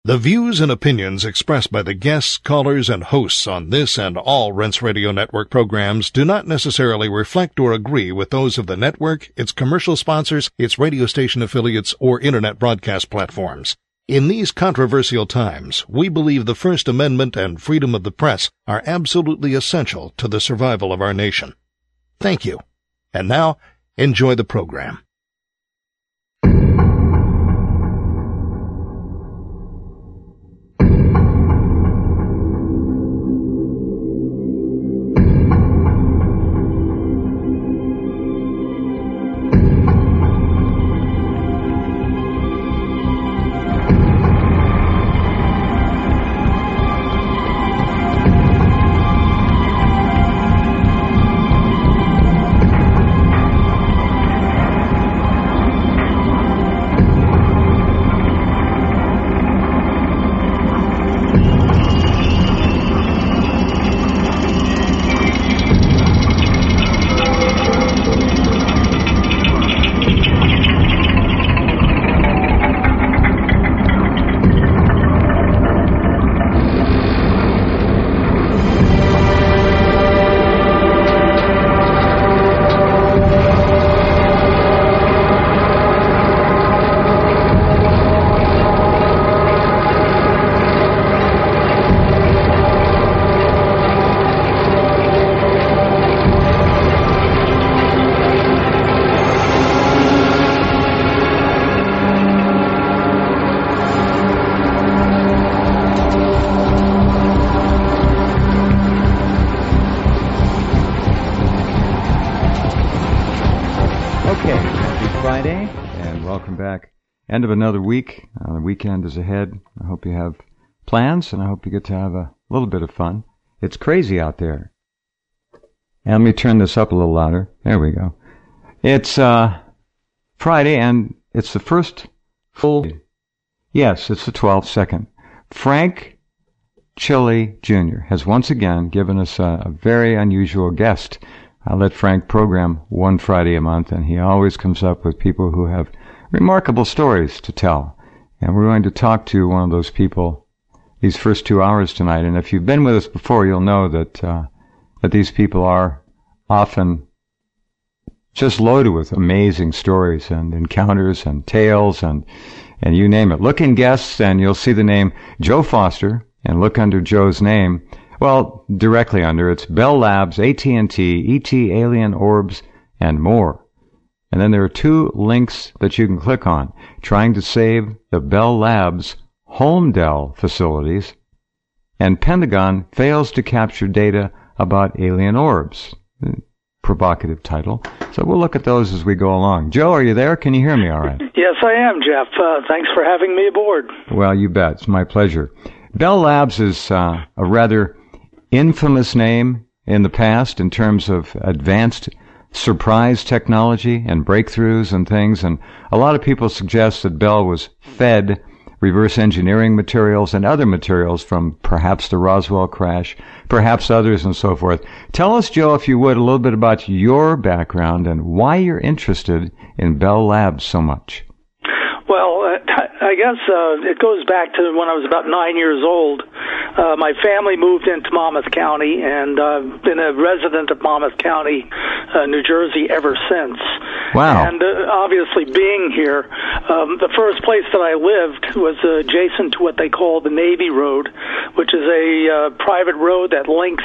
The views and opinions expressed by the guests, callers, and hosts on this and all Rense Radio Network programs do not necessarily reflect or agree with those of the network, its commercial sponsors, its radio station affiliates, or internet broadcast platforms. In these controversial times, we believe the First Amendment and freedom of the press are absolutely essential to the survival of our nation. Thank you. And now, enjoy the program. End of another week. The weekend is ahead. I hope you have plans, and I hope you get to have a little bit of fun. It's crazy out there. And let me turn this up a little louder. There we go. It's Friday, and it's the first full... Yes, it's the 12th second. Frank Chili Jr. has once again given us a very unusual guest. I let Frank program one Friday a month, and he always comes up with people who have remarkable stories to tell. And we're going to talk to one of those people these first 2 hours tonight. And if you've been with us before, you'll know that these people are often just loaded with amazing stories and encounters and tales and you name it. Look in guests and you'll see the name Joe Foster, and look under Joe's name. Well, directly under, it's Bell Labs, AT&T, ET, Alien Orbs, and more. And then there are two links that you can click on. Trying to save the Bell Labs Holmdel facilities, and Pentagon fails to capture data about alien orbs. Provocative title. So we'll look at those as we go along. Joe, are you there? Can you hear me all right? Yes, I am, Jeff. Thanks for having me aboard. Well, you bet. It's my pleasure. Bell Labs is a rather infamous name in the past in terms of advanced surprise technology and breakthroughs and things, and a lot of people suggest that Bell was fed reverse engineering materials and other materials from perhaps the Roswell crash, perhaps others, and so forth. Tell us, Joe, if you would, a little bit about your background and why you're interested in Bell Labs so much. Well, I guess it goes back to when I was about 9 years old. My family moved into Monmouth County, and I've been a resident of Monmouth County, New Jersey, ever since. Wow. And obviously being here, the first place that I lived was adjacent to what they call the Navy Road, which is a private road that links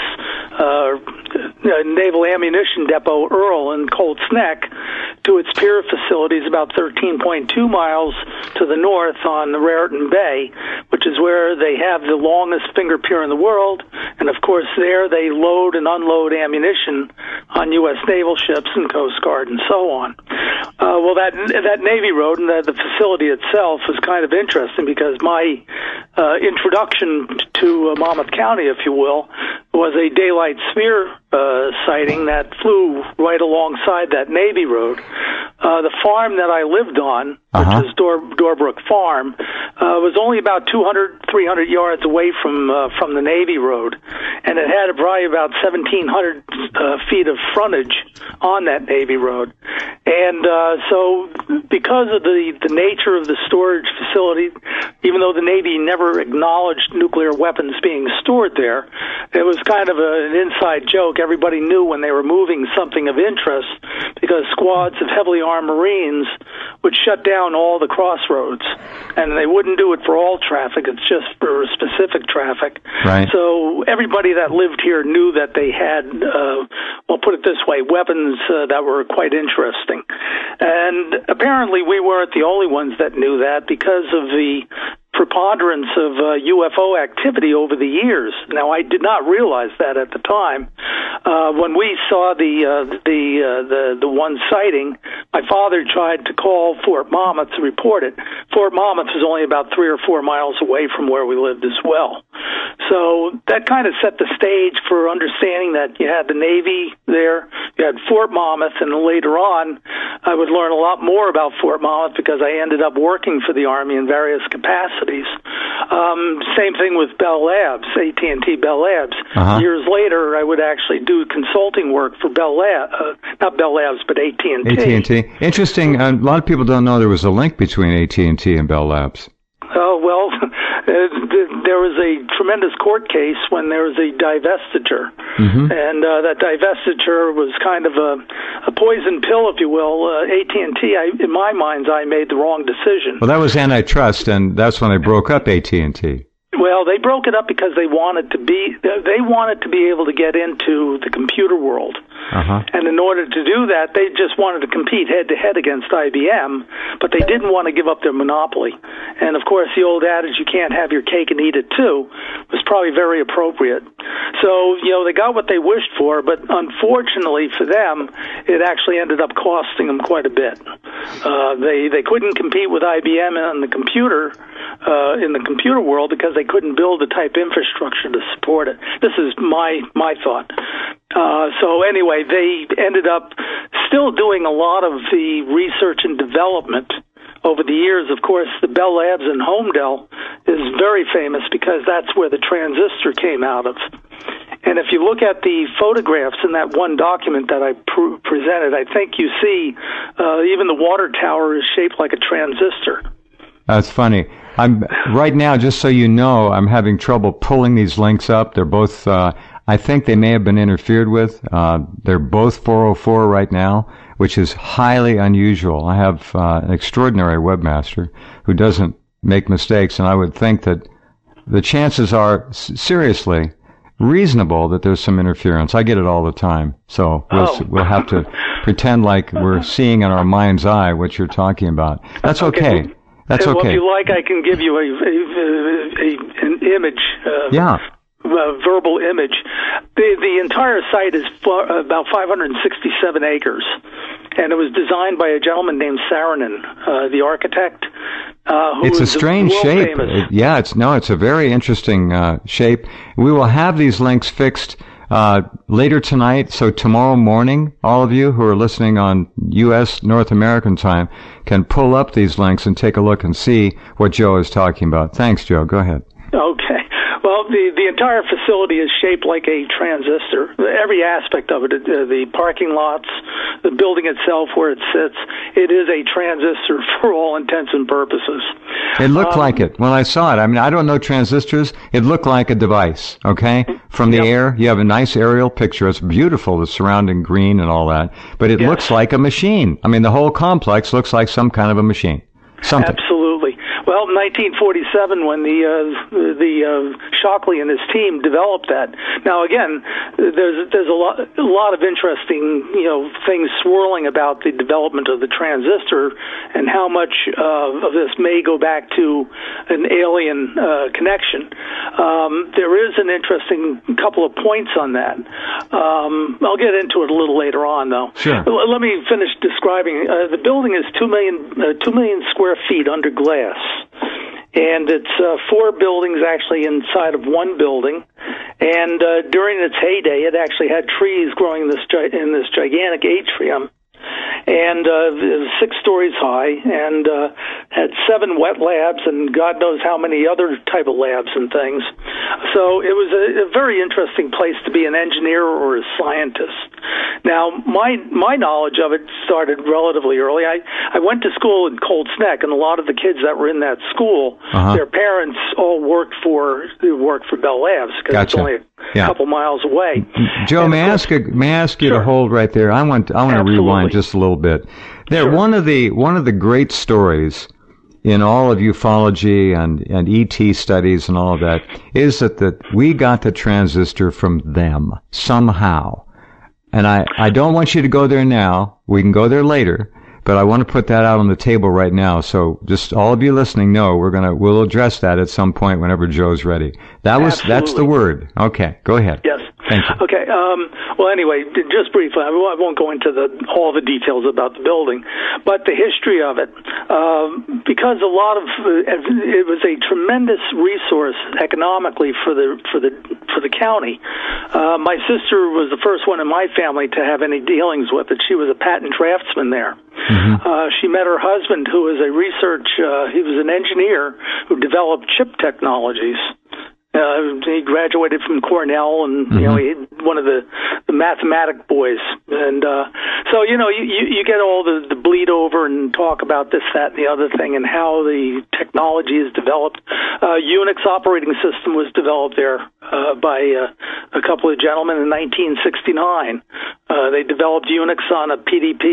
Naval Ammunition Depot Earl in Colts Neck to its pier facilities about 13.2 miles to the north on the Raritan Bay, which is where they have the longest finger pier in the world, and of course there they load and unload ammunition on U.S. naval ships and Coast Guard and so on. Well, that Navy Road and the facility itself is kind of interesting because my introduction to Monmouth County, if you will, was a daylight sphere sighting that flew right alongside that Navy Road. The farm that I lived on, which is Doorbrook Farm, was only about 200, 300 yards away from the Navy Road, and it had probably about 1,700 feet of frontage on that Navy Road. And So because of the nature of the storage facility, even though the Navy never acknowledged nuclear weapons being stored there, it was kind of an inside joke. Everybody knew when they were moving something of interest, because squads of heavily armed Marines would shut down all the crossroads, and they wouldn't do it for all traffic. It's just for specific traffic. Right. So everybody that lived here knew that they had, well, put it this way, weapons that were quite interesting. And apparently we weren't the only ones that knew that, because of the preponderance of UFO activity over the years. Now, I did not realize that at the time. When we saw the one sighting, my father tried to call Fort Monmouth to report it. Fort Monmouth was only about 3 or 4 miles away from where we lived as well. So that kind of set the stage for understanding that you had the Navy there, you had Fort Monmouth, and later on I would learn a lot more about Fort Monmouth because I ended up working for the Army in various capacities. Same thing with Bell Labs, AT&T Bell Labs. Years later, I would actually do consulting work for Bell Labs, not Bell Labs, but AT&T. AT&T. Interesting. A lot of people don't know there was a link between AT&T and Bell Labs. Oh, well, there was a tremendous court case when there was a divestiture. And that divestiture was kind of a poison pill, if you will. AT&T, in my mind's eye, made the wrong decision. Well, that was antitrust, and that's when they broke up AT&T. Well, they broke it up because they wanted to be able to get into the computer world. And in order to do that, they just wanted to compete head-to-head against IBM, but they didn't want to give up their monopoly. And, of course, the old adage, you can't have your cake and eat it too, was probably very appropriate. So, they got what they wished for, but unfortunately for them, it actually ended up costing them quite a bit. They couldn't compete with IBM on the computer, in the computer world, because they couldn't build the type infrastructure to support it. This is my thought. So anyway, they ended up still doing a lot of the research and development over the years. Of course, the Bell Labs in Homedale is very famous because that's where the transistor came out of. And if you look at the photographs in that one document that I presented, I think you see even the water tower is shaped like a transistor. That's funny. I'm right now, just so you know, I'm having trouble pulling these links up. They're both, I think they may have been interfered with. They're both 404 right now, which is highly unusual. I have an extraordinary webmaster who doesn't make mistakes, and I would think that the chances are seriously reasonable that there's some interference. I get it all the time. So we'll have to pretend like we're seeing in our mind's eye what you're talking about. That's okay. That's okay. Well, if you like, I can give you an image. Verbal image. The entire site is about 567 acres, and it was designed by a gentleman named Saarinen, the architect. It's a strange shape. It's a very interesting shape. We will have these links fixed later tonight, so tomorrow morning, all of you who are listening on U.S. North American time can pull up these links and take a look and see what Joe is talking about. Thanks, Joe. Go ahead. Okay. Well, the entire facility is shaped like a transistor. Every aspect of it, the parking lots, the building itself, where it sits, it is a transistor for all intents and purposes. It looked like it when I saw it. I mean, I don't know transistors. It looked like a device, okay? From the air, you have a nice aerial picture. It's beautiful, the surrounding green and all that. But it looks like a machine. I mean, the whole complex looks like some kind of a machine. Something. Absolutely. Well, 1947, when the Shockley and his team developed that. Now, again, there's a lot of interesting things swirling about the development of the transistor and how much of this may go back to an alien connection. There is an interesting couple of points on that. I'll get into it a little later on, though. Sure. Let me finish describing. The building is 2 million square feet under glass. And it's 4 buildings actually inside of one building. And during its heyday, it actually had trees growing in this gigantic atrium. and it was 6 stories high, and had 7 wet labs, and God knows how many other type of labs and things. So it was a very interesting place to be an engineer or a scientist. Now, my knowledge of it started relatively early. I went to school in Colts Neck, and a lot of the kids that were in that school, their parents all worked for Bell Labs, because it's only a couple miles away. Joe, may I ask you to hold right there? I want to rewind just a little bit. There, one of the great stories in all of ufology and ET studies and all of that is that we got the transistor from them somehow. And I don't want you to go there now. We can go there later. But I want to put that out on the table right now. So just all of you listening know we'll address that at some point whenever Joe's ready. That's the word. Okay, go ahead. Yes. Thank you. Okay. Well, anyway, just briefly, I won't go into all the details about the building, but the history of it, because a lot of it was a tremendous resource economically for the county. My sister was the first one in my family to have any dealings with it. She was a patent draftsman there. She met her husband, who was he was an engineer who developed chip technologies. He graduated from Cornell, and he's one of the mathematic boys. And so you get all the bleed over and talk about this, that, and the other thing, and how the technology is developed. Unix operating system was developed there by a couple of gentlemen in 1969. They developed Unix on a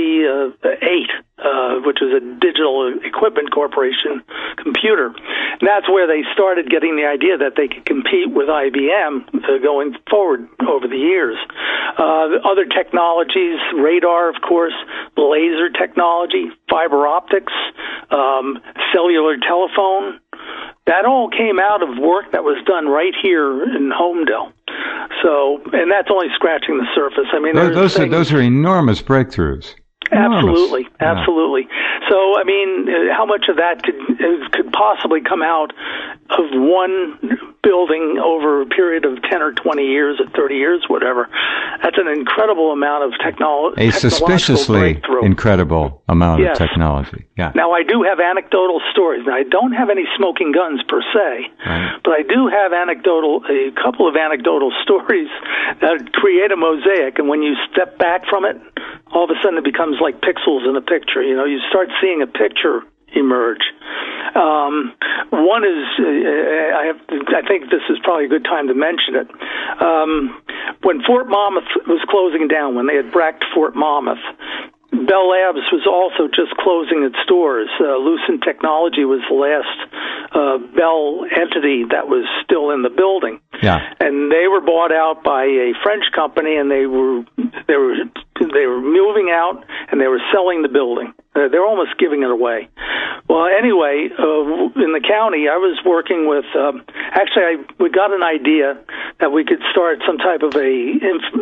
PDP-8, which was a Digital Equipment Corporation computer. And that's where they started getting the idea that they could compete with IBM going forward over the years. Other technologies, radar, of course, laser technology, fiber optics, cellular telephone, that all came out of work that was done right here in Homedale. So, and that's only scratching the surface. I mean, those are enormous breakthroughs. Absolutely, absolutely. So, I mean, how much of that could possibly come out of one building over a period of 10 or 20 years or 30 years, whatever? That's an incredible amount of technology. A suspiciously incredible amount of technology. Yeah. Now, I do have anecdotal stories. Now, I don't have any smoking guns per se, but I do have a couple of anecdotal stories that create a mosaic, and when you step back from it, all of a sudden it becomes like pixels in a picture. You start seeing a picture emerge. One is, I think this is probably a good time to mention it. When Fort Monmouth was closing down, when they had bracked Fort Monmouth, Bell Labs was also just closing its doors. Lucent Technology was the last Bell entity that was still in the building. Yeah. And they were bought out by a French company, and they were moving out, and they were selling the building. They're almost giving it away. Well, anyway, in the county, I was working with. We got an idea that we could start some type of an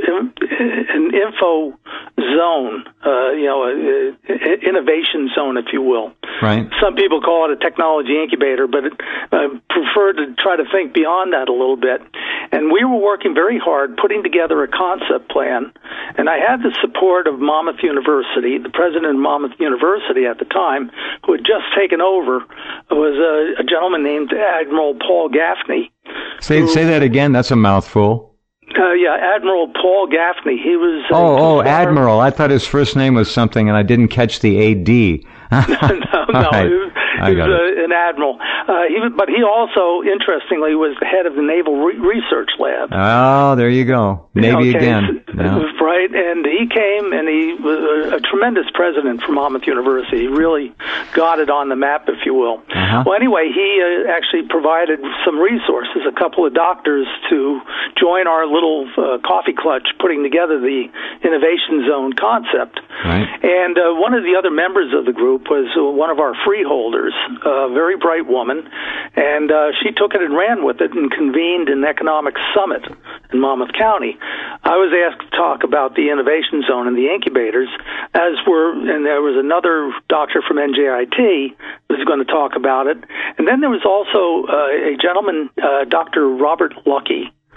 info zone, innovation zone, if you will. Right. Some people call it a technology incubator, but I prefer to try to think beyond that a little bit. And we were working very hard putting together a concept plan, and I had the support of Monmouth University. The president of Monmouth University at the time, who had just taken over, was a gentleman named Admiral Paul Gaffney. Say that again. That's a mouthful. Admiral Paul Gaffney. He was... Admiral. I thought his first name was something, and I didn't catch the A.D. No. He was an admiral. But he also, interestingly, was the head of the Naval Research Lab. Oh, there you go. Navy again. Yeah. Right, and he came, and he was a tremendous president for Monmouth University. He really got it on the map, if you will. Well, anyway, he actually provided some resources, a couple of doctors to join our little coffee clutch putting together the Innovation Zone concept. Right. And one of the other members of the group was one of our freeholders, a very bright woman, and she took it and ran with it and convened an economic summit in Monmouth County. I was asked to talk about the Innovation Zone and the incubators, and there was another doctor from NJIT who was going to talk about it. And then there was also a gentleman, Dr. Robert Lucky,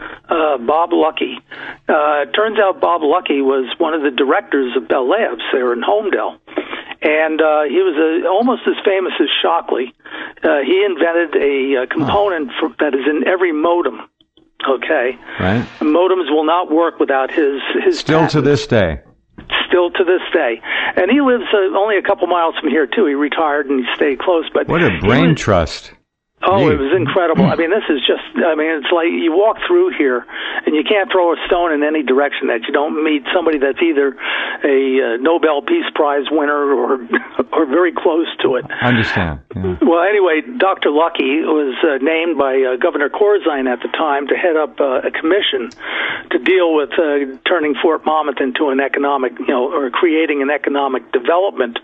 Bob Luckey. Turns out Bob Luckey was one of the directors of Bell Labs there in Homedale. And he was almost as famous as Shockley. He invented a component that is in every modem. Okay. Right. Modems will not work without his Still patent. to this day. Still to this day. And he lives only a couple miles from here, too. He retired and he stayed close. But what a brain trust. Oh, Gee. it was incredible. I mean, this is just, it's like you walk through here and you can't throw a stone in any direction that you don't meet somebody that's either a Nobel Peace Prize winner or very close to it. I understand. Yeah. Well, anyway, Dr. Luckey was named by Governor Corzine at the time to head up a commission to deal with turning Fort Monmouth into an economic, or creating an economic development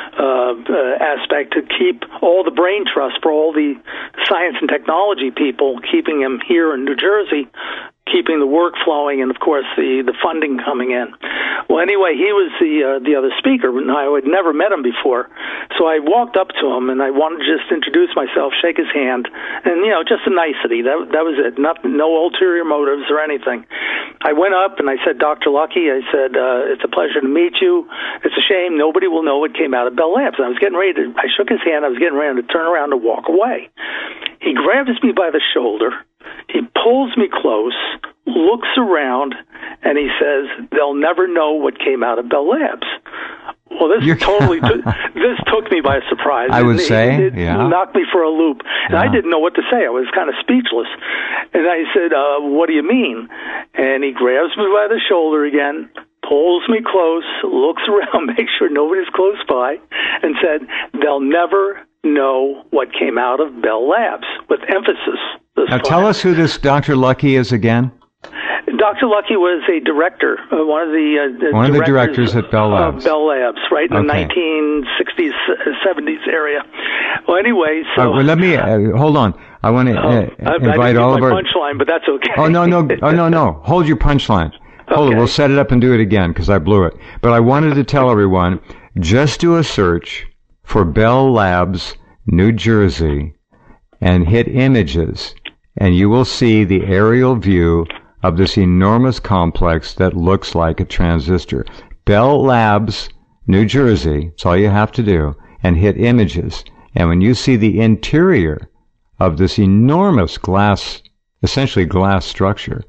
aspect to keep all the brain trust for all the science and technology people, keeping them here in New Jersey, keeping the work flowing, and of course the funding coming in. Well, anyway, he was the other speaker, and I had never met him before, so I walked up to him and I wanted to just introduce myself, shake his hand, and just a nicety. That was it. No ulterior motives or anything. I went up and I said, Dr. Luckey, I said, it's a pleasure to meet you. It's a shame nobody will know what came out of Bell Labs. And I shook his hand. I was getting ready to turn around to walk away. He grabs me by the shoulder. He pulls me close, looks around, and he says, they'll never know what came out of Bell Labs. Well, this this took me by surprise. I would say, it knocked me for a loop. And I didn't know what to say. I was kind of speechless. And I said, what do you mean? And he grabs me by the shoulder again, pulls me close, looks around, makes sure nobody's close by, and said, they'll never know what came out of Bell Labs, with emphasis. Now tell us who this Dr. Luckey is again. Dr. Luckey was a director, one of the directors at Bell Labs. Bell Labs, right in the 1960s, 70s area. Well, anyway, so let me hold on. I want to invite all of our punchline, but that's okay. Oh no! Hold your punchline. Hold it. We'll set it up and do it again because I blew it. But I wanted to tell everyone: just do a search for Bell Labs, New Jersey, and hit images, and you will see the aerial view of this enormous complex that looks like a transistor. Bell Labs, New Jersey, that's all you have to do, and hit images. And when you see the interior of this enormous glass, essentially glass structure,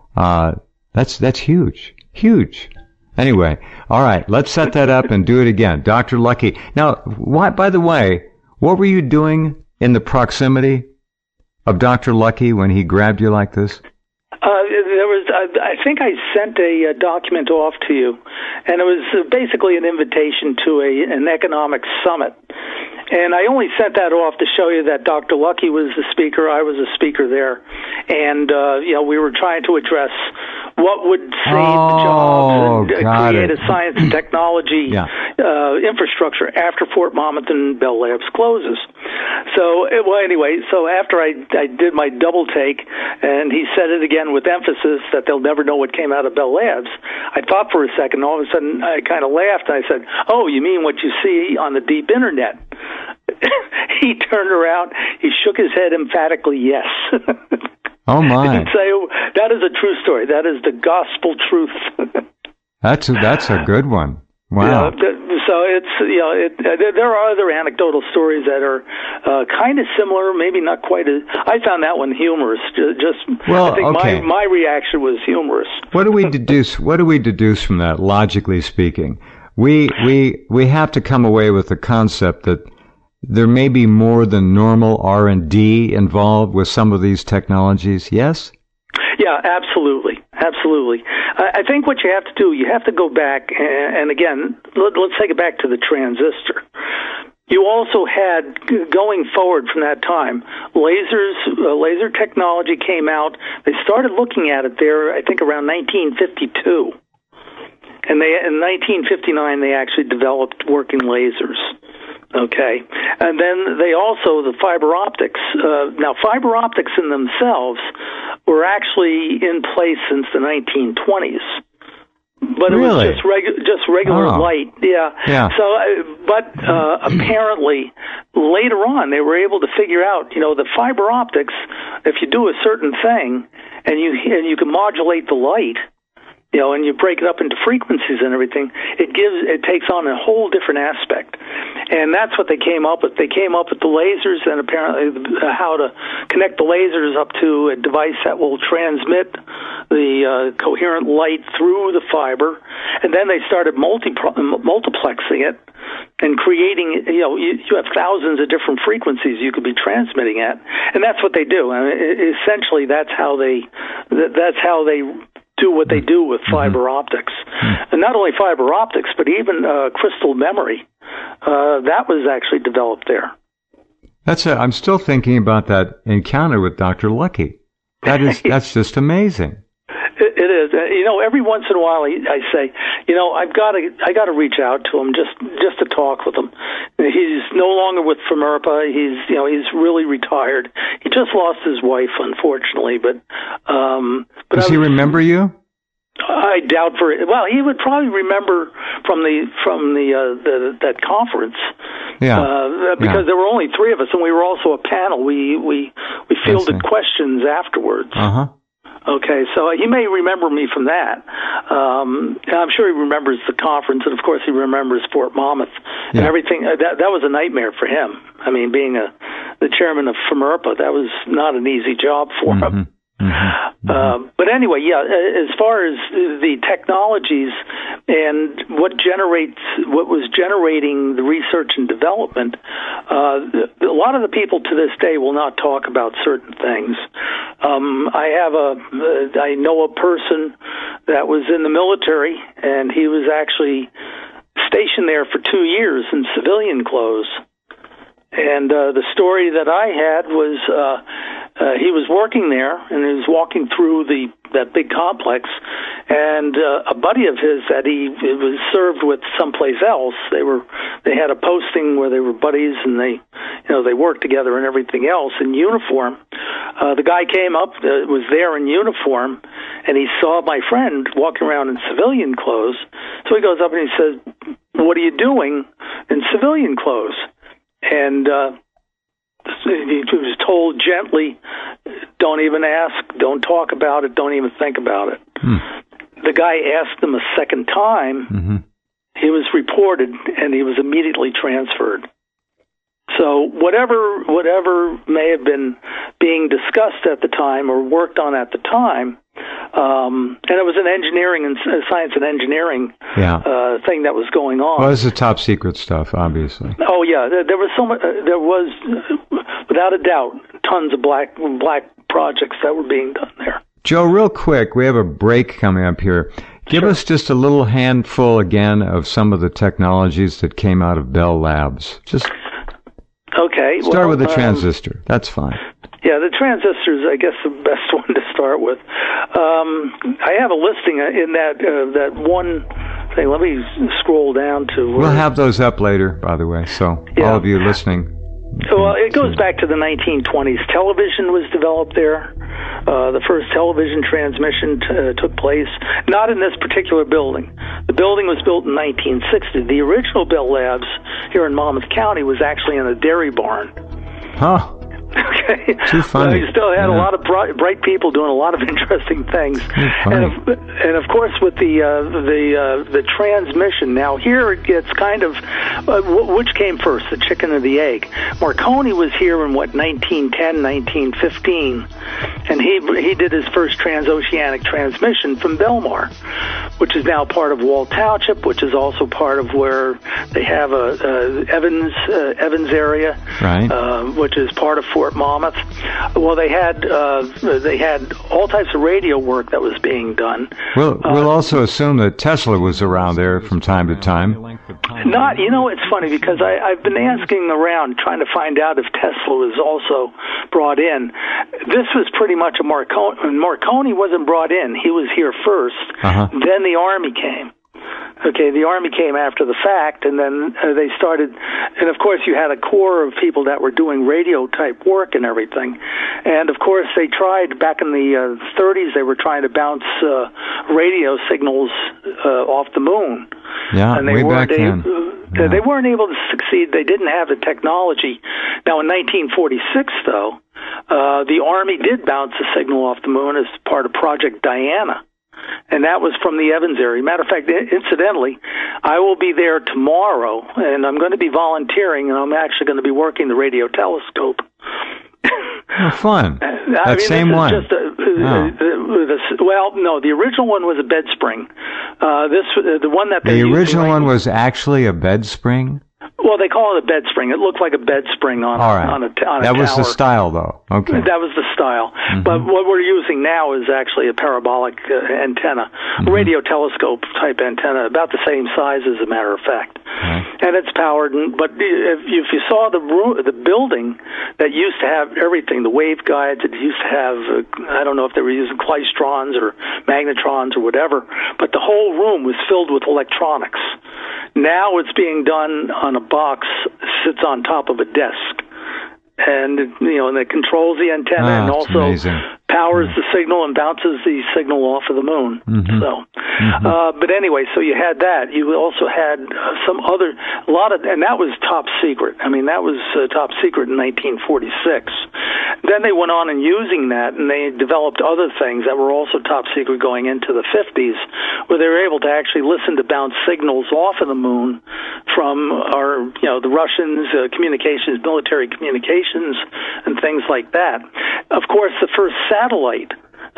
that's huge. Huge. Anyway, all right, let's set that up and do it again. Dr. Luckey. Now, by the way, what were you doing in the proximity of Dr. Luckey when he grabbed you like this? I think I sent a document off to you, and it was basically an invitation to an economic summit. And I only sent that off to show you that Dr. Luckey was the speaker, I was a speaker there. And, we were trying to address what would save the jobs and create a science and technology infrastructure after Fort Monmouth and Bell Labs closes. So after I did my double take, and he said it again with emphasis that they'll never know what came out of Bell Labs, I thought for a second, all of a sudden I kind of laughed, and I said, oh, you mean what you see on the deep internet? He turned around, he shook his head emphatically, yes. Oh, my. He didn't say, that is a true story. That is the gospel truth. That's a good one. Wow. So there are other anecdotal stories that are kind of similar, maybe not quite as. I found that one humorous. I think my reaction was humorous. What do we deduce? What do we deduce from that? Logically speaking, we have to come away with the concept that there may be more than normal R&D involved with some of these technologies. Yes. Yeah, absolutely. Absolutely. I think what you have to do, you have to go back, and again, let's take it back to the transistor. You also had, going forward from that time, laser technology came out. They started looking at it there, I think, around 1952. And in 1959, they actually developed working lasers. Okay, and then they also, the fiber optics. Now, fiber optics in themselves were actually in place since the 1920s. But really? It was just regular light. Yeah. So, apparently, later on, they were able to figure out, the fiber optics, if you do a certain thing, and you can modulate the light, and you break it up into frequencies and everything, it takes on a whole different aspect. And that's what they came up with. They came up with the lasers and apparently how to connect the lasers up to a device that will transmit the coherent light through the fiber. And then they started multiplexing it and creating, you have thousands of different frequencies you could be transmitting at. And that's what they do. I mean, essentially, that's how they do what they do with fiber optics. And not only fiber optics, but even crystal memory. That was actually developed there. I'm still thinking about that encounter with Dr. Lucky. That's just amazing. It is. Every once in a while I say, I got to reach out to him just to talk with him. He's no longer with FMERPA. He's really retired. He just lost his wife, unfortunately. But does he remember you? I doubt well, he would probably remember from that conference. Yeah. Because there were only three of us, and we were also a panel. We fielded questions afterwards. Uh-huh. Okay, so he may remember me from that. I'm sure he remembers the conference, and of course he remembers Fort Monmouth and everything. That was a nightmare for him. I mean, being the chairman of FMERPA, that was not an easy job for him. But anyway, as far as the technologies and what was generating the research and development, a lot of the people to this day will not talk about certain things. I know a person that was in the military, and he was actually stationed there for 2 years in civilian clothes. And the story that I had was he was working there, and he was walking through that big complex, and a buddy of his that he was served with someplace else. They had a posting where they were buddies, and they worked together and everything else in uniform. The guy came up, was there in uniform, and he saw my friend walking around in civilian clothes. So he goes up and he says, "What are you doing in civilian clothes?" And he was told gently, "Don't even ask, don't talk about it, don't even think about it." The guy asked him a second time. He was reported, and he was immediately transferred. So whatever may have been being discussed at the time or worked on at the time, and it was an engineering and science and engineering thing that was going on. Well, this is top secret stuff, obviously. Oh yeah, there was so much. There was, without a doubt, tons of black projects that were being done there. Joe, real quick, we have a break coming up here. Give us just a little handful again of some of the technologies that came out of Bell Labs. Just okay. Start with the transistor. That's fine. Yeah, the transistor is, I guess, the best one to start with. I have a listing in that one thing. Let me scroll down to... We'll have those up later, by the way, so all of you listening... So it goes back to the 1920s. Television was developed there. The first television transmission took place, not in this particular building. The building was built in 1960. The original Bell Labs here in Monmouth County was actually in a dairy barn. Huh. Okay. Too funny. You still had a lot of bright people doing a lot of interesting things, and of course with the transmission. Now here it gets kind of which came first, the chicken or the egg? Marconi was here in 1910, 1915, and he did his first transoceanic transmission from Belmar, which is now part of Wall Township, which is also part of where they have Evans area, right. Which is part of Fort Monmouth. Well, they had all types of radio work that was being done. We'll also assume that Tesla was around there from time to time. Not, it's funny because I've been asking around trying to find out if Tesla was also brought in. This was pretty much a Marconi. Marconi wasn't brought in. He was here first. Then the Army came. Okay, the Army came after the fact, and then they started, and of course you had a core of people that were doing radio-type work and everything. And of course they tried, back in the 30s, they were trying to bounce radio signals off the moon. Yeah, and way back then. They weren't able to succeed. They didn't have the technology. Now in 1946, though, The Army did bounce a signal off the moon as part of Project Diana, and that was from the Evans area. Matter of fact, incidentally, I will be there tomorrow, and I'm going to be volunteering, and I'm actually going to be working the radio telescope. Oh, fun. That same one. Well, no, the original one was a bed spring. The one that the original one was actually a bed spring. Well, they call it a bed spring. It looked like a bed spring on a tower. That was the style, though. Okay. That was the style. Mm-hmm. But what we're using now is actually a parabolic antenna, a radio telescope type antenna, about the same size, as a matter of fact. Mm-hmm. And it's powered. But if you saw the building that used to have everything, the waveguides, it used to have, I don't know if they were using klystrons or magnetrons or whatever, but the whole room was filled with electronics. Now it's being done on a box, sits on top of a desk, and and it controls the antenna and also powers the signal and bounces the signal off of the moon. Mm-hmm. So, but anyway, so you had that. You also had and that was top secret. I mean, that was top secret in 1946. Then they went on and using that, and they developed other things that were also top secret going into the 50s, where they were able to actually listen to bounce signals off of the moon from the Russians' communications, military communications, and things like that. Of course, the first satellite,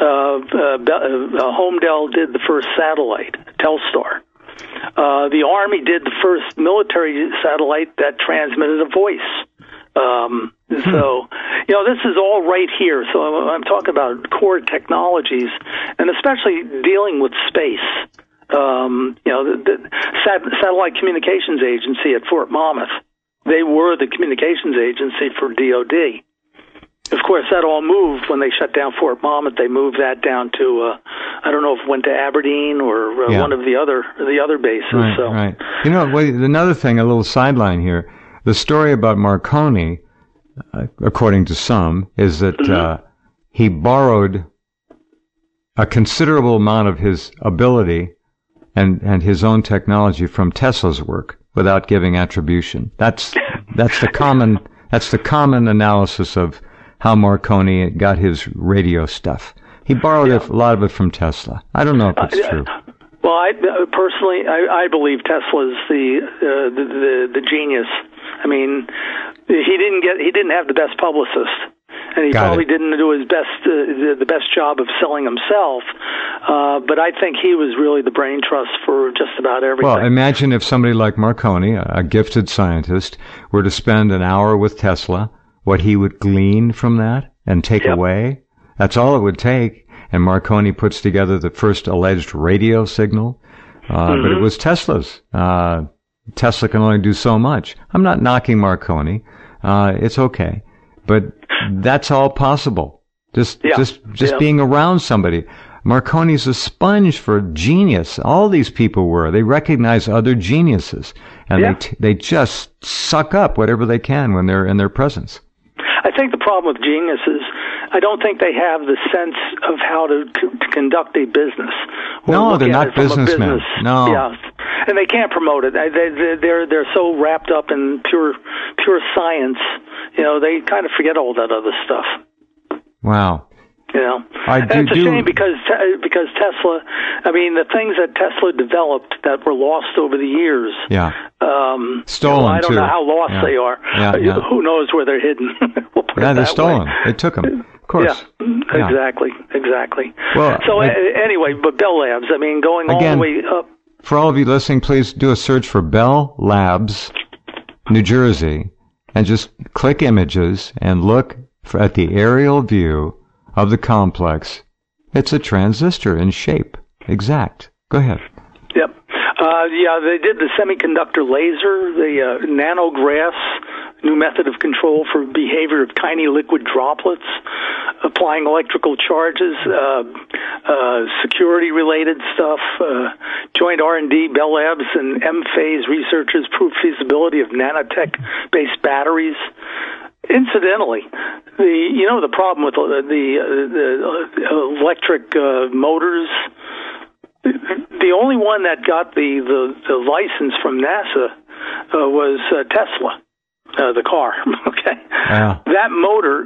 Holmdel did the first satellite, Telstar. The Army did the first military satellite that transmitted a voice. So, this is all right here. So I'm talking about core technologies, and especially dealing with space. The Satellite Communications Agency at Fort Monmouth, they were the communications agency for DOD. Of course, that all moved when they shut down Fort Monmouth. They moved that down to, I don't know if it went to Aberdeen or one of the other bases. Right, so. Right. Another thing, a little sideline here. The story about Marconi, according to some, is that he borrowed a considerable amount of his ability and his own technology from Tesla's work without giving attribution. That's the common analysis of how Marconi got his radio stuff. He borrowed a lot of it from Tesla. I don't know if it's true. Well, I personally believe Tesla's the genius. I mean, he didn't have the best publicist, and he probably didn't do his best the best job of selling himself. But I think he was really the brain trust for just about everything. Well, imagine if somebody like Marconi, a gifted scientist, were to spend an hour with Tesla, what he would glean from that and take away. That's all it would take. And Marconi puts together the first alleged radio signal. But it was Tesla's. Tesla can only do so much. I'm not knocking Marconi. It's okay. But that's all possible. Just being around somebody. Marconi's a sponge for genius. All these people were. They recognize other geniuses. And they just suck up whatever they can when they're in their presence. I think the problem with geniuses, I don't think they have the sense of how to conduct a business. No, they're not businessmen. No. Yeah. And they can't promote it. They're so wrapped up in pure science, they kind of forget all that other stuff. Wow. It's a shame because Tesla, I mean, the things that Tesla developed that were lost over the years. Yeah. Stolen, I don't know how lost they are. Yeah. Who knows where they're hidden? They're stolen. They took them. Of course. Yeah, exactly. Well, so anyway, but Bell Labs, I mean, going all the way up. For all of you listening, please do a search for Bell Labs, New Jersey, and just click images and look at the aerial view of the complex. It's a transistor in shape. Exact. Go ahead. Yep. They did the semiconductor laser, the nanographs, new method of control for behavior of tiny liquid droplets, applying electrical charges, security-related stuff, joint R&D, Bell Labs and M-Phase researchers prove feasibility of nanotech-based batteries. Incidentally, the problem with the electric motors, the only one that got the license from NASA was Tesla. the car. Okay, that motor,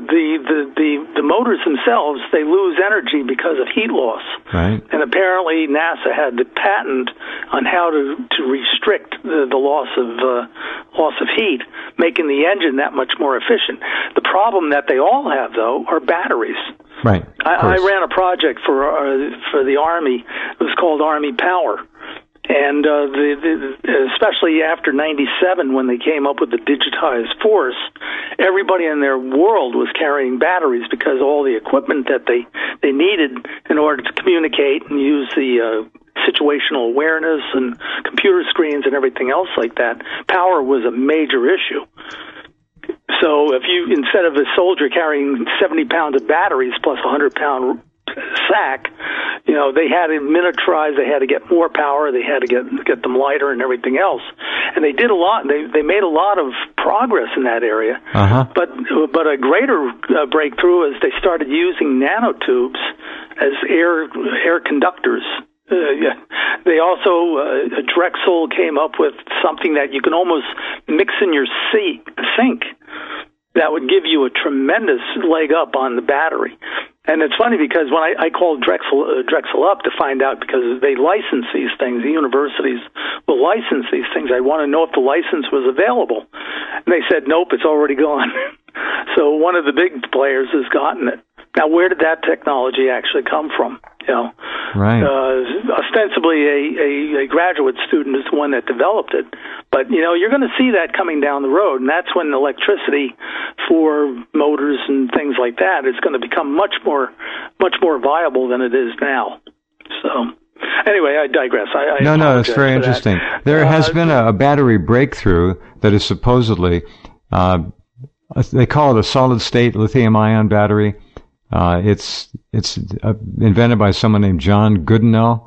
the motors themselves, they lose energy because of heat loss. Right. And apparently NASA had the patent on how to restrict the loss of heat, making the engine that much more efficient. The problem that they all have, though, are batteries. Right. I ran a project for the Army. It was called Army Power. And especially after 97, when they came up with the digitized force, everybody in their world was carrying batteries because all the equipment that they needed in order to communicate and use the situational awareness and computer screens and everything else like that, power was a major issue. So if you, instead of a soldier carrying 70 pounds of batteries plus a 100-pound sack, they had to miniaturize, they had to get more power, they had to get them lighter and everything else. And they did a lot. They made a lot of progress in that area. But a greater breakthrough is they started using nanotubes as air conductors. They also, Drexel came up with something that you can almost mix in your sink that would give you a tremendous leg up on the battery. And it's funny because when I called Drexel up to find out, because they license these things, the universities will license these things. I want to know if the license was available. And they said, nope, it's already gone. So one of the big players has gotten it. Now, where did that technology actually come from? Right. Ostensibly, a graduate student is the one that developed it, but you're going to see that coming down the road, and that's when electricity for motors and things like that is going to become much more viable than it is now. So, anyway, I digress. No, it's very interesting. There has been a battery breakthrough that is supposedly, they call it a solid-state lithium-ion battery. It's invented by someone named John Goodenough,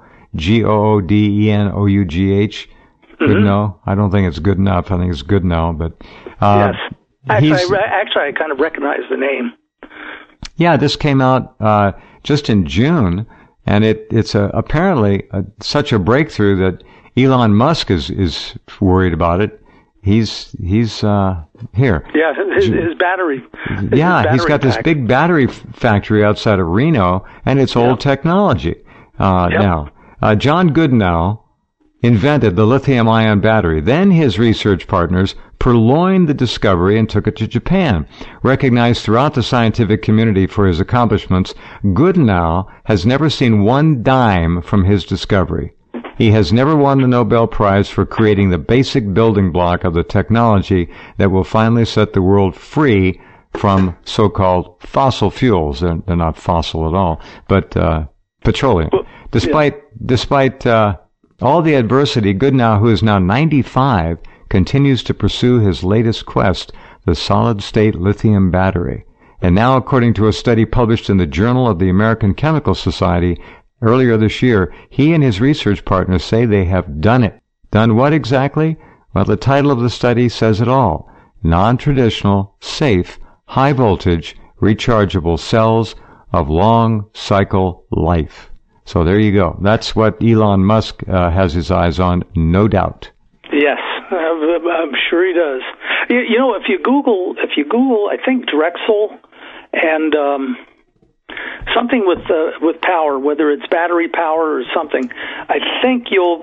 Goodenouh. Goodenough. I don't think it's good enough. I think it's Goodenough, but yes. Actually, I kind of recognize the name. Yeah, this came out just in June, and it's apparently such a breakthrough that Elon Musk is worried about it. He's here. Yeah, his battery. He's got this big battery factory outside of Reno, and it's old technology. Now, John Goodenough invented the lithium-ion battery. Then his research partners purloined the discovery and took it to Japan. Recognized throughout the scientific community for his accomplishments, Goodenough has never seen one dime from his discovery. He has never won the Nobel Prize for creating the basic building block of the technology that will finally set the world free from so-called fossil fuels. They're not fossil at all, but petroleum. Despite all the adversity, Goodenough, who is now 95, continues to pursue his latest quest, the solid-state lithium battery. And now, according to a study published in the Journal of the American Chemical Society, earlier this year, he and his research partners say they have done it. Done what exactly? Well, the title of the study says it all. Non-traditional, safe, high-voltage, rechargeable cells of long cycle life. So there you go. That's what Elon Musk has his eyes on, no doubt. Yes, I'm sure he does. If you Google, I think Drexel and something with power, whether it's battery power or something, I think they'll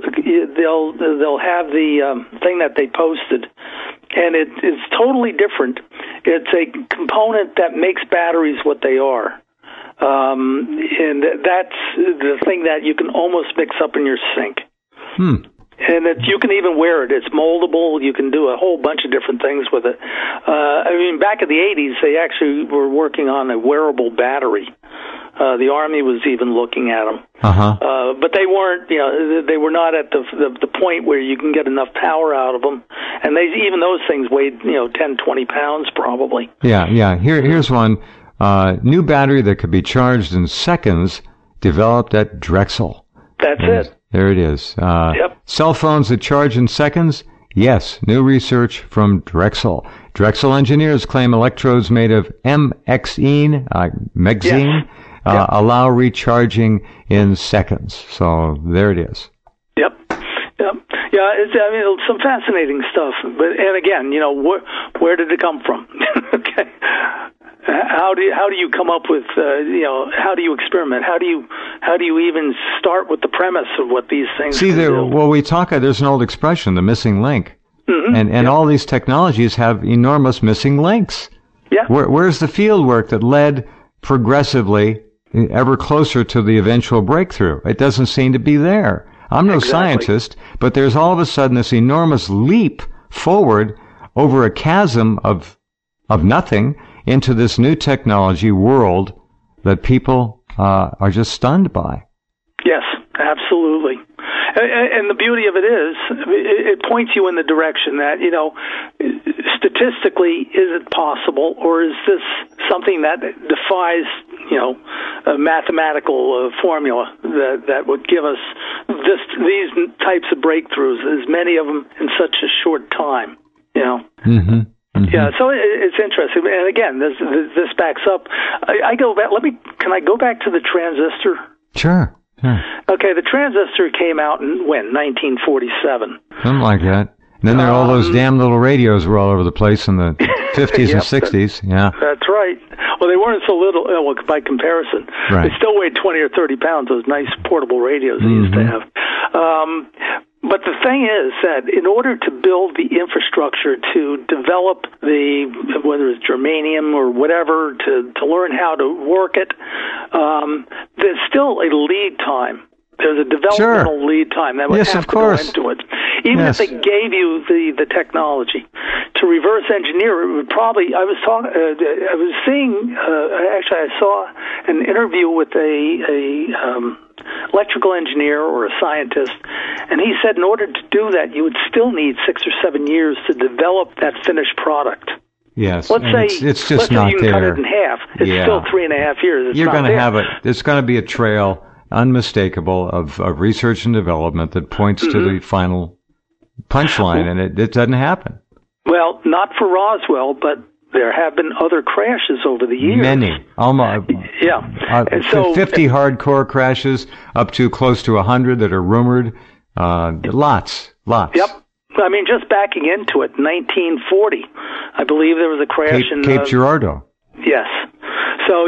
have the thing that they posted, and it's totally different. It's a component that makes batteries what they are. And that's the thing that you can almost mix up in your sink. And you can even wear it. It's moldable. You can do a whole bunch of different things with it. Back in the 80s, they actually were working on a wearable battery. The Army was even looking at them. But they weren't, they were not at the point where you can get enough power out of them. And even those things weighed, 10, 20 pounds probably. Yeah. Here's one. New battery that could be charged in seconds, developed at Drexel. That's it. There it is. Yep. Cell phones that charge in seconds? Yes. New research from Drexel. Drexel engineers claim electrodes made of MXene, allow recharging in seconds. So there it is. Yep. It's some fascinating stuff. And again, where did it come from? Okay. How do you come up with how do you experiment? How do you even start with the premise of what these things do? Well, there's an old expression, the missing link. Mm-hmm. And all these technologies have enormous missing links. Yeah. Where's the field work that led progressively ever closer to the eventual breakthrough? It doesn't seem to be there. I'm no scientist, but there's all of a sudden this enormous leap forward over a chasm of nothing into this new technology world that people are just stunned by. Yes, absolutely. And the beauty of it is, it points you in the direction that, statistically, is it possible, or is this something that defies, a mathematical formula that would give us these types of breakthroughs, as many of them in such a short time, Mm-hmm. Mm-hmm. Yeah, so it's interesting, and again, this backs up. I go back. Can I go back to the transistor? Sure. Okay, the transistor came out in 1947. Something like that. And then there are all those damn little radios were all over the place in the 50s and 60s. Yeah. That's right. Well, they weren't so little by comparison. Right. They still weighed 20 or 30 pounds, those nice portable radios they used to have. But the thing is that in order to build the infrastructure to develop whether it's germanium or whatever, to learn how to work it, there's still a lead time. There's a developmental lead time that would have to go into it. Even if they gave you the technology to reverse engineer, it would probably. I was seeing. Actually, I saw an interview with a electrical engineer or a scientist, and he said in order to do that, you would still need 6 or 7 years to develop that finished product. Yes, let's say it's just not you there. Cut it in half. It's still 3.5 years. You're going to have it. There's going to be a trail, unmistakable, of research and development that points to the final punchline, and it doesn't happen. Well, not for Roswell, but there have been other crashes over the years. Many. Almost. Yeah. And so 50 hardcore crashes, up to close to 100 that are rumored. Lots. Yep. I mean, just backing into it, 1940, I believe there was a crash in Cape Girardeau. Yes. So,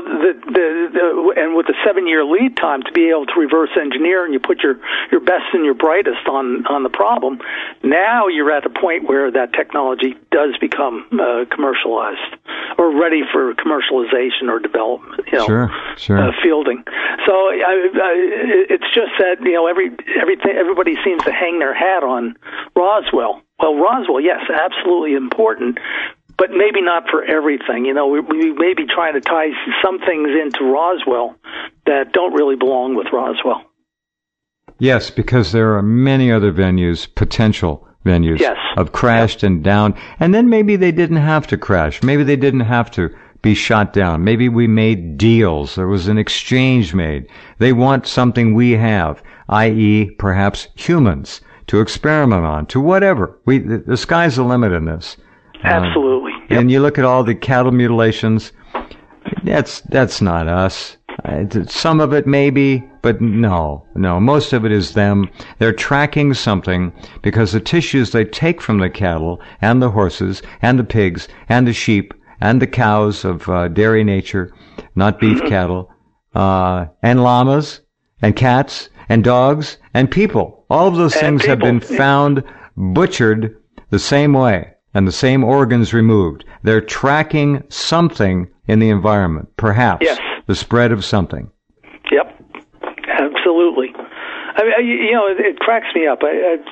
and with a 7-year lead time to be able to reverse engineer, and you put your best and your brightest on the problem, now you're at a point where that technology does become commercialized or ready for commercialization or development, Sure. Fielding. So it's just that, everybody seems to hang their hat on Roswell. Well, Roswell, yes, absolutely important, but maybe not for everything. We may be trying to tie some things into Roswell that don't really belong with Roswell. Yes, because there are many other potential venues, of crashed and down. And then maybe they didn't have to crash. Maybe they didn't have to be shot down. Maybe we made deals. There was an exchange made. They want something we have, i.e., perhaps humans, to experiment on, to whatever. The sky's the limit in this. Absolutely. And you look at all the cattle mutilations, that's not us. Some of it maybe, but no. Most of it is them. They're tracking something because the tissues they take from the cattle and the horses and the pigs and the sheep and the cows of dairy nature, not beef cattle, and llamas and cats and dogs and people. All of those things have been found butchered the same way. And the same organs removed. They're tracking something in the environment, perhaps the spread of something. Yep, absolutely. I mean, it cracks me up.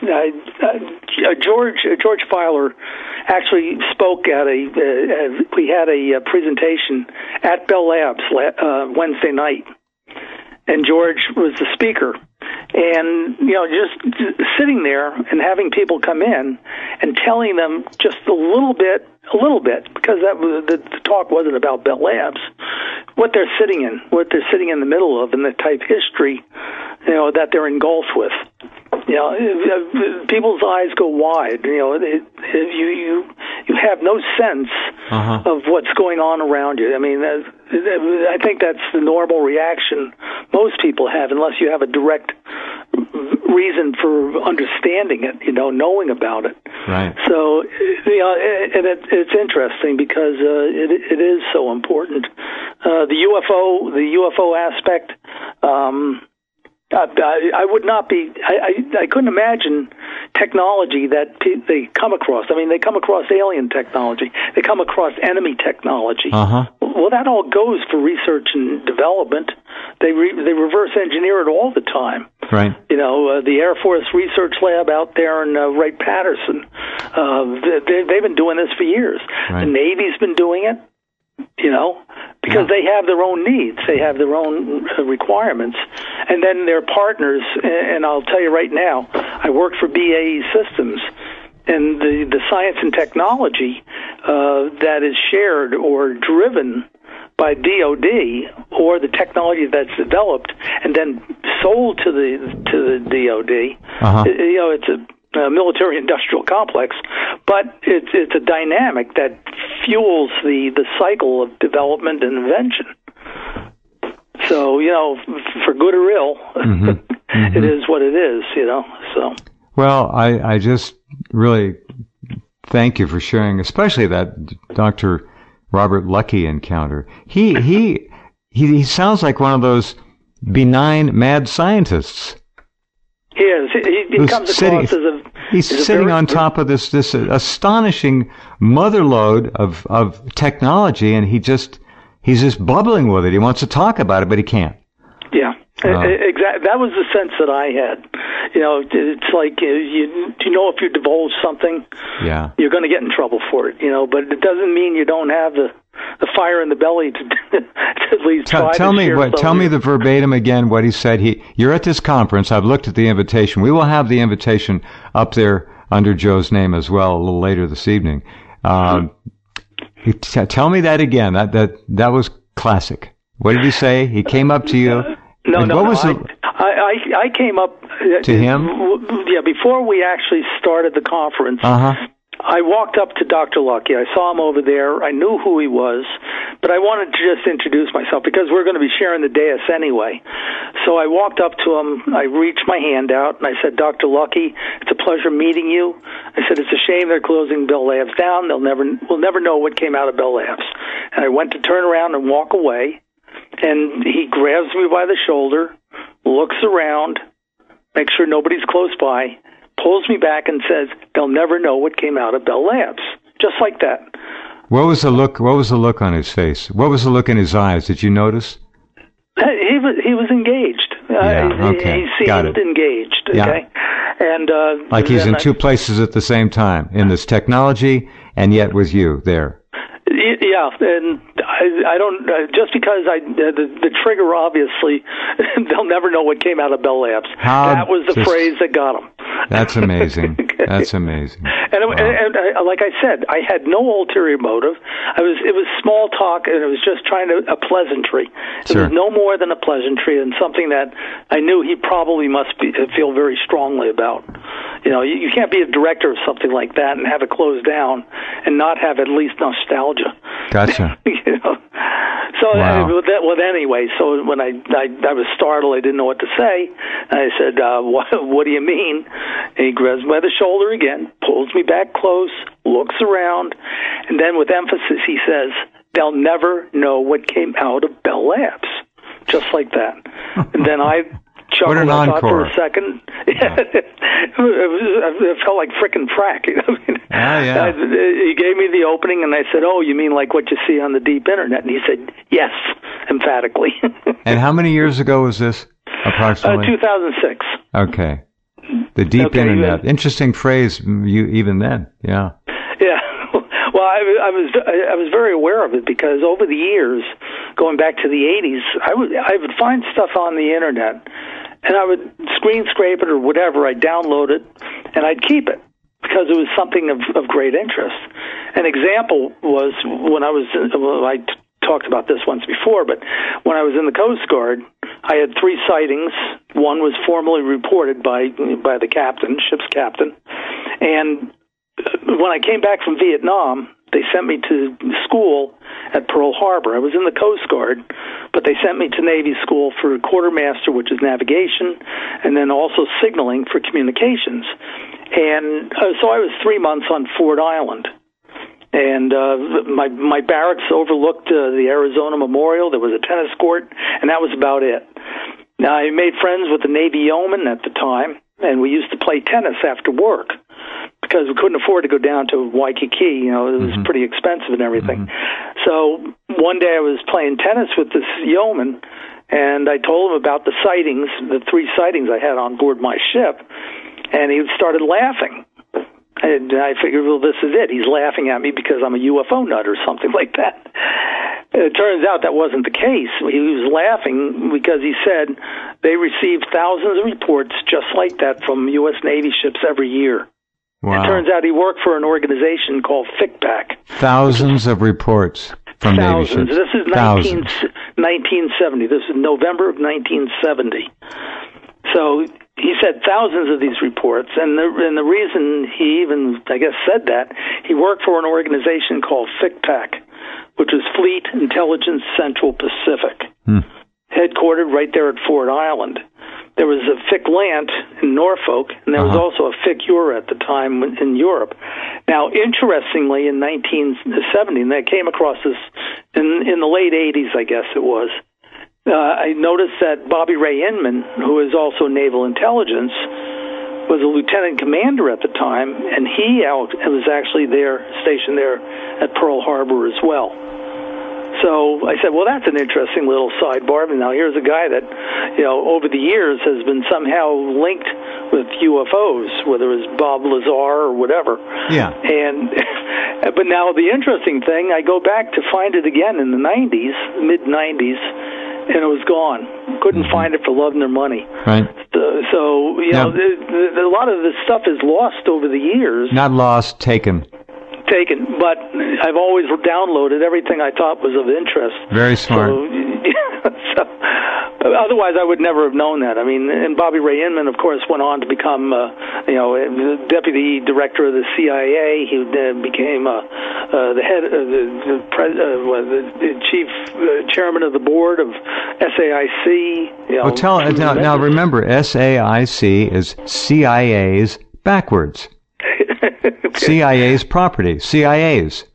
George Filer actually spoke at we had a presentation at Bell Labs Wednesday night, and George was the speaker. And, just sitting there and having people come in and telling them just a little bit, because the talk wasn't about Bell Labs, what they're sitting in the middle of, and the type history, that they're engulfed with. People's eyes go wide. You have no sense of what's going on around you. I mean, I think that's the normal reaction most people have, unless you have a direct reason for understanding it, knowing about it. Right. So, and it's interesting because it is so important. The UFO aspect. I would not be. I couldn't imagine technology that they come across. I mean, they come across alien technology. They come across enemy technology. Uh-huh. Well, that all goes for research and development. They reverse engineer it all the time. Right. The Air Force Research Lab out there in Wright-Patterson, they've been doing this for years. Right. The Navy's been doing it, because they have their own needs. They have their own requirements. And then their partners, and I'll tell you right now, I worked for BAE Systems, and the science and technology that is shared or driven by DoD, or the technology that's developed and then sold to the DoD. Uh-huh. It's a military-industrial complex, but it's a dynamic that fuels the cycle of development and invention. So, for good or ill, mm-hmm. Mm-hmm. it is what it is, so. Well, I just really thank you for sharing, especially that Dr. Robert Lucky encounter. He sounds like one of those benign mad scientists. He is. He comes across as a... He's sitting on top of this astonishing motherlode of technology, and he's just bubbling with it. He wants to talk about it, but he can't. Yeah, exactly. That was the sense that I had. It's like if you divulge something, yeah, you're going to get in trouble for it. But it doesn't mean you don't have the fire in the belly to at least try to share. Tell me the verbatim again. What he said. You're at this conference. I've looked at the invitation. We will have the invitation up there under Joe's name as well a little later this evening. Tell me that again. That was classic. What did he say? He came up to you. I came up to him. Yeah, before we actually started the conference. Uh-huh. I walked up to Dr. Lucky. I saw him over there. I knew who he was, but I wanted to just introduce myself because we're going to be sharing the dais anyway. So I walked up to him. I reached my hand out, and I said, Dr. Lucky, it's a pleasure meeting you. I said, it's a shame they're closing Bell Labs down. We'll never know what came out of Bell Labs. And I went to turn around and walk away, and he grabs me by the shoulder, looks around, makes sure nobody's close by, pulls me back and says, they'll never know what came out of Bell Labs. Just like that. What was the look on his face? What was the look in his eyes? Did you notice? He was engaged. Yeah, okay. He seemed engaged. Okay. Yeah. And like he's in two places at the same time, in this technology and yet with you there. Yeah, and I don't, just because the trigger, obviously, they'll never know what came out of Bell Labs. That was the phrase that got him. That's amazing. Okay. That's amazing. And like I said, I had no ulterior motive. It was small talk, and it was just a pleasantry. It was no more than a pleasantry, and something that I knew he probably must feel very strongly about. You can't be a director of something like that and have it closed down and not have at least nostalgia. Gotcha. So, wow. Anyway, so when I was startled, I didn't know what to say. And I said, what do you mean? And he grabs me by the shoulder again, pulls me back close, looks around, and then with emphasis he says, they'll never know what came out of Bell Labs. Just like that. And then I chuckled. What an I thought encore. for a second. Yeah. It felt like frickin' frack. Yeah. He gave me the opening, and I said, oh, you mean like what you see on the deep internet? And he said, yes, emphatically. And how many years ago was this, approximately? 2006. Okay. The deep internet. Interesting phrase, even then. Yeah. Yeah. Well, I was very aware of it because over the years, going back to the 80s, I would find stuff on the internet, and I would screen scrape it or whatever. I'd download it, and I'd keep it because it was something of great interest. An example was when I talked about this once before, but when I was in the Coast Guard, I had 3 sightings. One was formally reported by the captain, ship's captain, and when I came back from Vietnam, they sent me to school, at Pearl Harbor. I was in the Coast Guard, but they sent me to Navy school for quartermaster, which is navigation, and then also signaling for communications. And so I was 3 months on Ford Island. And my barracks overlooked the Arizona Memorial. There was a tennis court, and that was about it. Now, I made friends with the Navy yeoman at the time, and we used to play tennis after work because we couldn't afford to go down to Waikiki. It was pretty expensive and everything. So one day I was playing tennis with this yeoman, and I told him about the sightings, the 3 sightings I had on board my ship, and he started laughing. And I figured, well, this is it. He's laughing at me because I'm a UFO nut or something like that. It turns out that wasn't the case. He was laughing because he said they received thousands of reports just like that from U.S. Navy ships every year. Wow. It turns out he worked for an organization called FICPAC. Thousands of reports from Navy ships. This is 1970. This is November of 1970. So he said thousands of these reports, and the reason he even, I guess, said that, he worked for an organization called FICPAC, which is Fleet Intelligence Central Pacific, headquartered right there at Ford Island. There was a FIC-LANT in Norfolk, and there was also a FIC-EURA at the time in Europe. Now, interestingly, in 1970, and I came across this in the late 80s, I guess it was, I noticed that Bobby Ray Inman, who is also Naval Intelligence, was a lieutenant commander at the time, and he was actually stationed there at Pearl Harbor as well. So I said, well, that's an interesting little sidebar. And now here's a guy that, over the years has been somehow linked with UFOs, whether it was Bob Lazar or whatever. Yeah. But now the interesting thing, I go back to find it again in the 90s, mid-90s, and it was gone. Couldn't find it for love nor money. Right. So a lot of this stuff is lost over the years. Not lost, taken. But I've always downloaded everything I thought was of interest. Very smart. So, otherwise, I would never have known that. I mean, and Bobby Ray Inman, of course, went on to become, deputy director of the CIA. He became the head, the chief chairman of the board of SAIC. Now remember, SAIC is CIA's backwards. Okay. CIA's property. CIA's.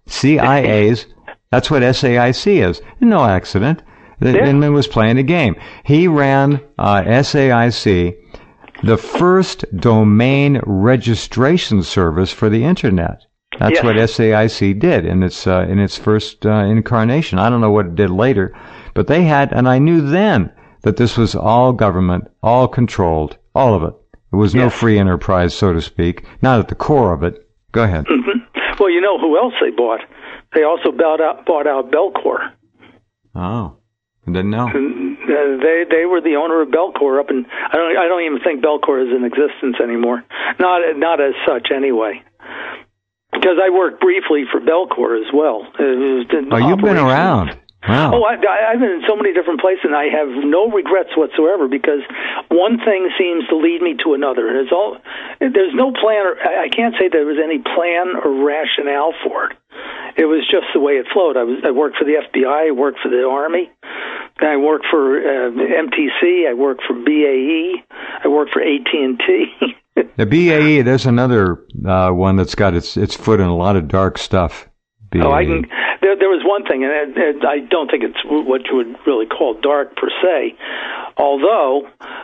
That's what SAIC is. No accident. Inman was playing a game. He ran SAIC, the first domain registration service for the Internet. That's what SAIC did in its first incarnation. I don't know what it did later, but they had, and I knew then that this was all government, all controlled, all of it. It was no free enterprise, so to speak, not at the core of it. Go ahead. Mm-hmm. Well, you know who else they bought? They also bought out Belcor. Oh, I didn't know. They were the owner of Belcor up in. I don't even think Belcor is in existence anymore. Not as such anyway. Because I worked briefly for Belcor as well. You've been around. Wow. Oh, I've been in so many different places, and I have no regrets whatsoever because one thing seems to lead me to another. And there's no plan, or I can't say there was any plan or rationale for it. It was just the way it flowed. I worked for the FBI, I worked for the Army, I worked for MTC, I worked for BAE, I worked for AT&T. The BAE, there's another one that's got its foot in a lot of dark stuff. BAE. Oh, there was one thing, and I don't think it's what you would really call dark per se. Although,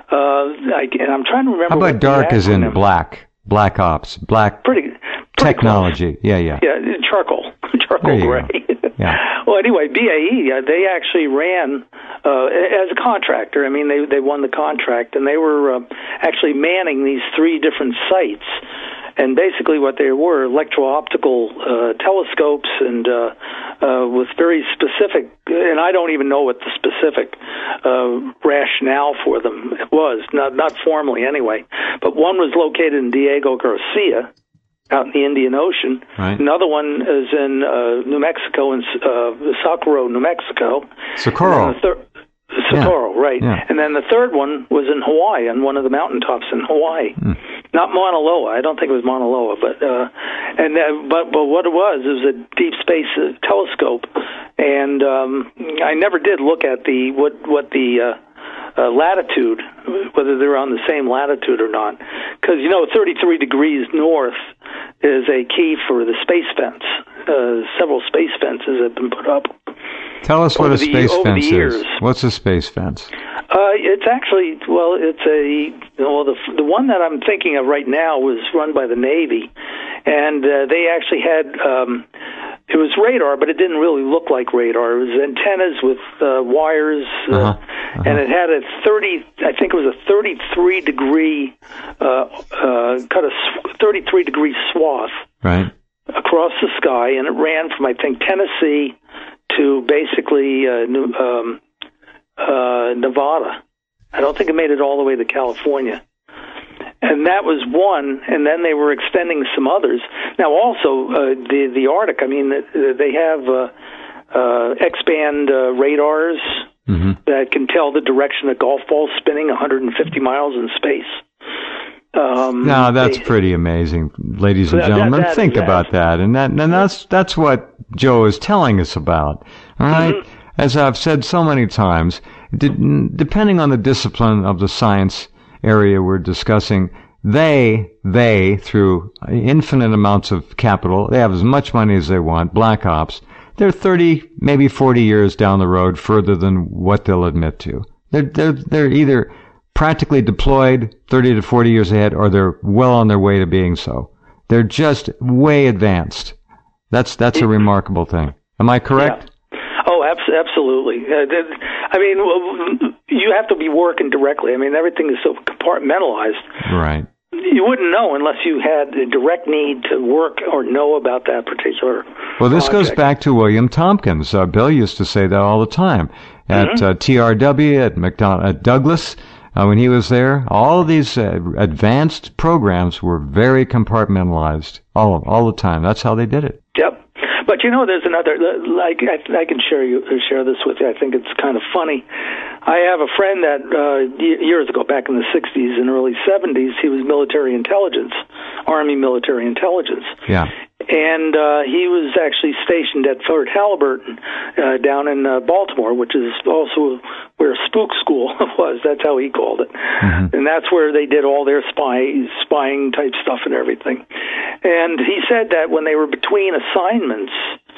I'm trying to remember. How about dark as in black ops, pretty technology? Close. Yeah. Charcoal gray. Yeah. Well, anyway, BAE they actually ran as a contractor. I mean, they won the contract, and they were actually manning these 3 different sites. And basically what they were, electro-optical telescopes and with very specific, and I don't even know what the specific rationale for them was, not formally anyway. But one was located in Diego Garcia, out in the Indian Ocean. Right. Another one is in New Mexico, in Socorro, New Mexico. Socorro. Socorro, right. Yeah. And then the third one was in Hawaii, on one of the mountaintops in Hawaii. Not Mauna Loa. I don't think it was Mauna Loa, but what it was a deep space telescope, And I never did look at what the latitude, whether they're on the same latitude or not, because 33 degrees north is a key for the space fence. Several space fences have been put up. Tell us what a space fence is. What's a space fence? It's actually, the one that I'm thinking of right now was run by the Navy, and they actually had, it was radar, but it didn't really look like radar. It was antennas with wires, and it had a 33 degree, cut a 33 degree swath right across the sky, and it ran from, I think, Tennessee to basically Nevada. I don't think it made it all the way to California. And that was one, and then they were extending some others. Now, also, the Arctic, I mean, they have X-band radars that can tell the direction a golf ball's spinning 150 miles in space. Now, that's pretty amazing, ladies and gentlemen. Think about that. And that's what Joe is telling us about. All right? As I've said so many times, depending on the discipline of the science area we're discussing, they, through infinite amounts of capital, they have as much money as they want, black ops, they're 30, maybe 40 years down the road further than what they'll admit to. They're either practically deployed 30 to 40 years ahead, or they're well on their way to being so. They're just way advanced. That's a remarkable thing. Am I correct? Yeah. Oh, absolutely. I mean, you have to be working directly. I mean, everything is so compartmentalized. Right. You wouldn't know unless you had a direct need to work or know about that particular Well, this project. goes back to William Tompkins. Bill used to say that all the time. At TRW, at Douglas, when he was there, all of these advanced programs were very compartmentalized all the time. That's how they did it. Yep. But there's another, like, I can share this with you. I think it's kind of funny. I have a friend that years ago, back in the 60s and early 70s, he was military intelligence, Army military intelligence. Yeah. And he was actually stationed at Fort Halliburton down in Baltimore, which is also where Spook School was. That's how he called it. And that's where they did all their spying type stuff and everything. And he said that when they were between assignments,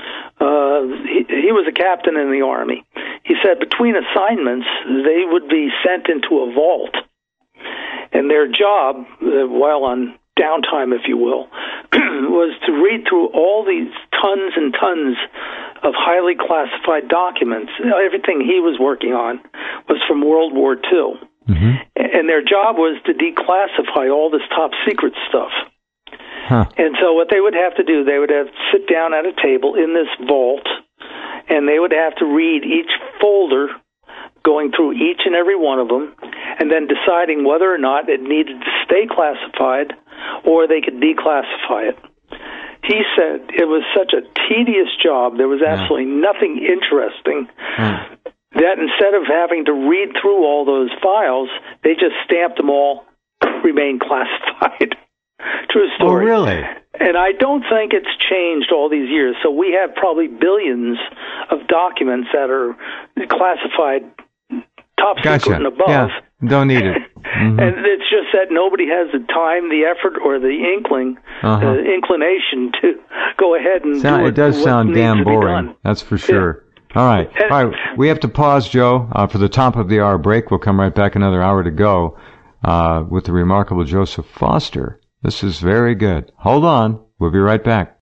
he was a captain in the Army. He said between assignments, they would be sent into a vault. And their job, while on downtime, if you will, was to read through all these tons and tons of highly classified documents. Everything he was working on was from World War II. And their job was to declassify all this top secret stuff. And so what they would have to do, they would have to sit down at a table in this vault, and they would have to read each folder, going through each and every one of them, and then deciding whether or not it needed to stay classified or they could declassify it. He said it was such a tedious job, there was absolutely nothing interesting, that instead of having to read through all those files, they just stamped them all, remain classified. True story. Oh, really? And I don't think it's changed all these years. So we have probably billions of documents that are classified top secret and above. Yeah, don't need it. And it's just that nobody has the time, the effort, or the inclination to go ahead and do it. It does sound damn boring. That's for sure. Yeah. All right. We have to pause, Joe, for the top of the hour break. We'll come right back, another hour to go, with the remarkable Joseph Foster. This is very good. Hold on. We'll be right back.